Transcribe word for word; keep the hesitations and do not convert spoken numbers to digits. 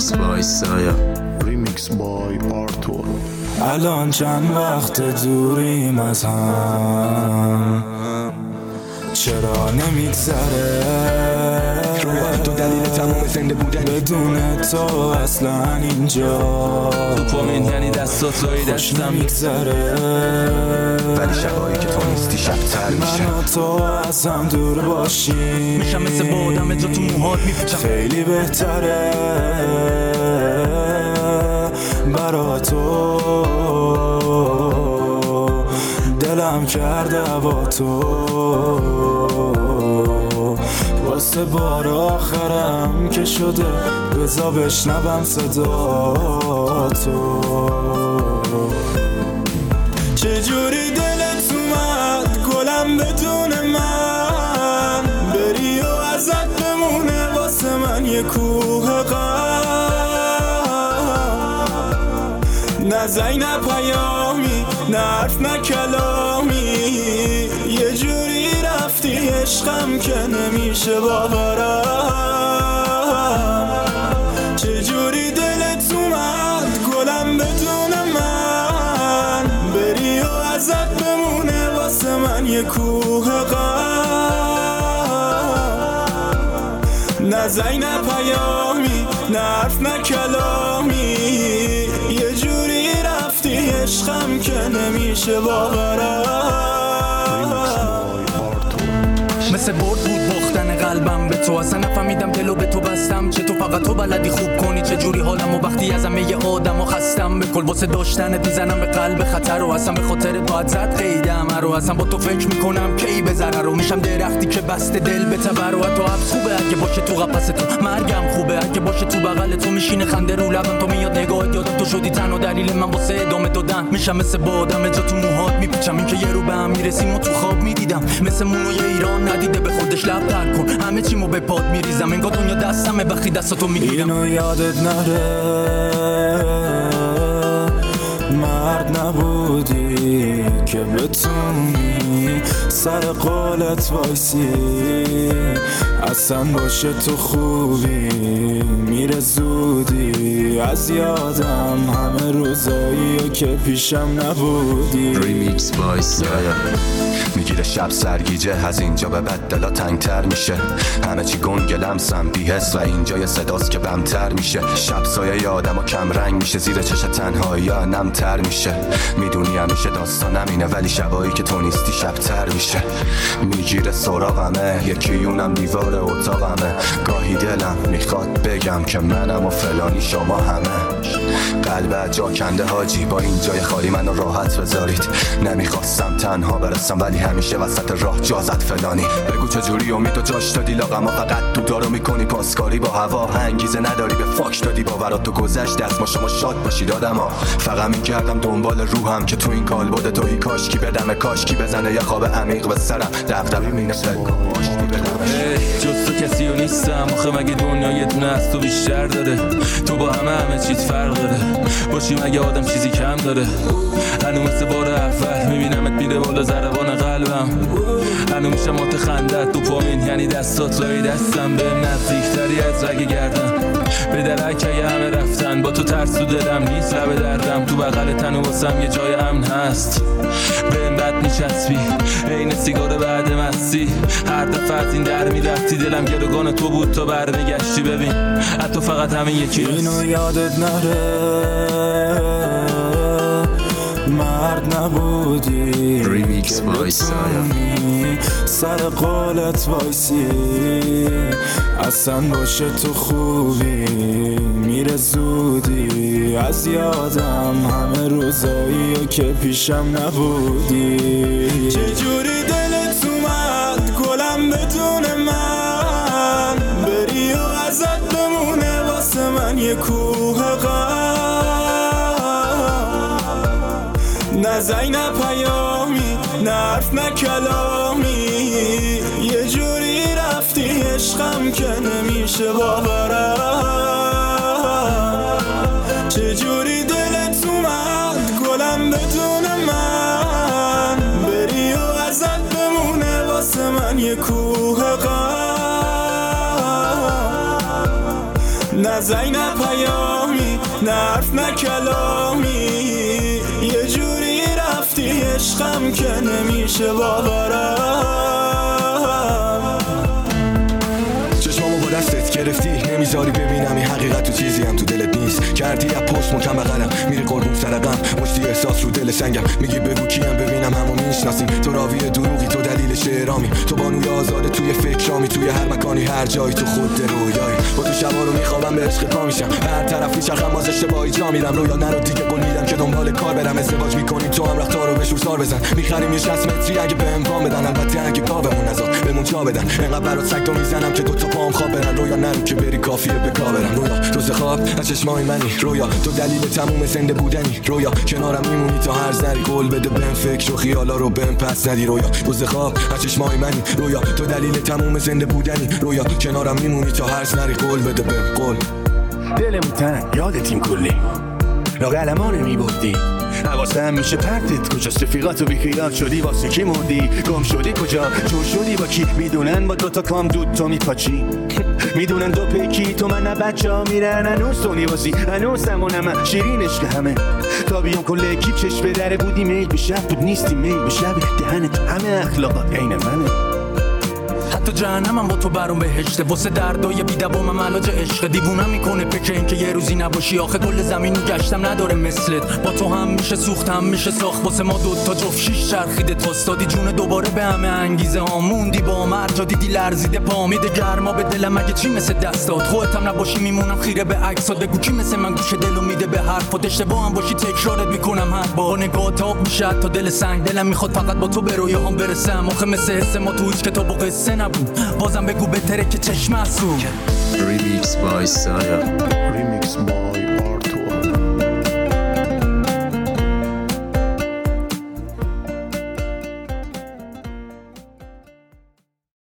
Remix by Saya. Remix by Arthur. الان چند وقت دوریم از هم، چرا نمیگذره تو دلیل تمام زنده بودن بدون تو اصلا اینجا تو پامین یعنی دستات لای دستم میگذره، ولی شبایی که تو نیستی شب‌تر میشه. من و تو از هم دور باشیم میشم مثل بادم جو تو موهات میپیچم، خیلی بهتره برا تو دلم کرده با تو، واسه بار آخرم که شده بزا بشنبم صدا تو. چجوری دلت اومد گلم بدون من بری و ازت بمونه واسه من یه کوه غم، نه زنگ نه پیامی نه حرف نه کلامی، یه جوری رفتی عشقم که نمیشه باورم. چجوری دلت اومد گلم بدون من بری و ازت بمونه واسه من یه کوه غم، نه زنگ نه پیامی نه حرف نه کلامی، یه جوری رفتی عشقم که نمیشه باورم. مثل برد بود باختن قلبم به تو، اصلا نفهمیدم دلو به تو بستم، چه تو فقط تو بلدی خوب کنی چه جوری حالم و وقتی از همه یه آدم و خستم به کل واسه داشتنت میزنم به قلب خطر و اصلا به خاطر باید زد قیدم رو، اصلا با تو فکر میکنم کی به ضرر رو میشم درختی که بسته دل به تبر و تو حبس خوبه اگه باشه تو قفس تو، مرگم خوبه اگه باشه تو بغل تو، میشینه خنده رو لبم تو میاد نگاهت یادم تو شدی تنها دلیل من واسه ادامه دادن، میشم مثل بادم جو تو موهات میپیچم، این که یه رو به هم میرسیم و تو خواب میدیدم مثل مونوی ایران ندیده به خودش لب تر کن، همه چیمو به پاد میریزم انگار دنیا دستمه وقتی دستاتو میگیرم. اینو یادت نره مرد نبودی که بتونی سر قولت وایسی، اصلا باشه تو خوبی میره زودی از یادم همه روزایی که پیشم نبودی. Remix by Saya. میگیره شب سرگیجه از اینجا به بعد دلا تنگتر میشه، همه چی گنگ لمسم بی‌حس و اینجا یه صداست که بمتر میشه، شب سایه آدم و کم رنگ میشه زیر چش تنهایی ها نمتر میشه، میدونی همیشه داستان نمینه ولی شبایی که تو نیستی شبتر میشه، میگیره سراغمه یکی اونم دیوار اتاقمه، گاهی دلم میخواد بگم که منم و فلانی شما همه، قلب جا کنده حاجی با این جای خالی منو راحت بذارید، نمیخواستم تنها برسم ولی همیشه وسط راه جازت فلانی، بگو چجوری امید و جاش دادی لاغما فقط تو دارو میکنی پاسکاری با هوا، انگیزه نداری به فاک دادی باورات تو گذشت دست ما شما شاد باشید آدما، فقط میکردم دنبال روحم که تو این کالبد توهی کاشکی بدم کاشکی بزنه یه خواب عمیق به سرم دغدغه مینه جز تو کسی و نیستم آخه مگه دنیا یه دونه از تو بیشتر داره، تو با همه همه چیز فرق داره باشی مگه آدم چیزی کم داره، هنو مثل بار اول میبینمت میره بالا ضربان قلبم، هنو میشه مات خندت تو پامین یعنی دستات لای دستم به نزدیکتری از رگ گردن، به درک اگه همه رفتن با تو ترس تو دلم نیست لب دردم، تو بغل تن و واسم یه جای امن هست بهم بد میچسبی عین سیگار بعد مستی، هر دفعه از این در میرفتی دلم گروگان تو بود تا برمیگشتی، ببین حتی فقط همین یکی اینو یادت نره مرد نبودی Remix by Saya. سر قولت وایسی، اصلا باشه تو خوبی میره زودی از یادم همه روزایی که پیشم نبودی. چجوری دلت اومد گلم بدون من بری و ازت بمونه واسه من یه کوه غم، نه زنگ نه پیامی نه حرف نه کلامی، یه جوری رفتی عشقم که نمیشه باورم. چجوری دلت اومد گلم بدون من بری و ازت بمونه واسه من یه کوه غم، نه زنگ نه پیامی نه حرف نه کلامی یه جوری رفتی عشقم که نمیشه باورم چشمامو با دستت گرفتی نمیذاری ببینم این حقیقت تو چیزی هم تو دلت نیست کردی از پست مکم بغلم میری قربون سرقم مشتی احساس رو دل سنگم میگی بگو کیم ببینم همو میشناسیم تو راوی دروغی تو دلیل شعرامی تو بانوی آزاده توی فکرامی توی هر مکانی هر جایی تو خود رویایی با تو شبا رو میخوابم به عشق پا میشم هر طرف میچرخم باز اشتباهی جا میرم رویا نرو دیگه قول میدم که دنبال کار برم ازدواج میکنیم تو هم رفتار رو بشور سار بزن میخریم یه شصت متری اگه بهم وام بدن البته اگه گاومون نزار بهمون جا بدن انقدر برات سگ تو میزنم که دو تا پام خواب برن رویا نرو که بری کافیه به کار برم رویا تو ز خواب از چشمای منی رویا تو دلیل تموم زنده بودنی رویا کنارم میمونی تا هر ذری قول بده بهم فکر و خیالا رو بهم پس ندی رویا تو ز خواب از چشمای منی رویا تو دلیل تموم زنده بودنی رویا کنارم میمونی تا هر ذری قول بده بهم قول دلمون تنگ یادتیم کلی لاقلمانه میبردی حواسم میشه پرتت کجاست رفیقات و بیخیرات شدی واسه کی مردی گم شدی کجا جور شدی با کی میدونن با دوتا کام دود تو میپاچی میدونن دو پیکی تو من نه بچه ها میرن هنوز تو نیوازی هنوز همونم شیرین عشق همه تا بیام کل اکیب چشم به دره بودی میل به شب بود نیستی میل به شب دهنت همه اخلاقات عین منه حتی جهنمم با تو برام بهشته واسه دردای بی‌دوامم علاج عشق دیوونم میکنه فکر این که یه روزی نباشی آخه کل زمین رو گشتم نداره مثلت با تو هم میشه سوخت هم میشه ساخت واسه ما دوتا جفت شیش چرخیده تاستادی جون دوباره به همه انگیزه ها موندی با مرجا دیدی لرزیده پامیده گرما به دلم مگه چی مثل دستات خودت هم نباشی میمونم خیره به عکسات بگو کی مثل من گوش دلو میده به حرفات اشتباه هم باشی تکرارت میکنم هر بار نگاه تاب میشه تا دل سنگ دلم میخواد فقط با تو به رویاهام برسم آخه مثل حس ما تو هیچ کتاب و قصه نبود بازم بگو بهتره که چشم اسو Remix by Saya. Remix by Arthur.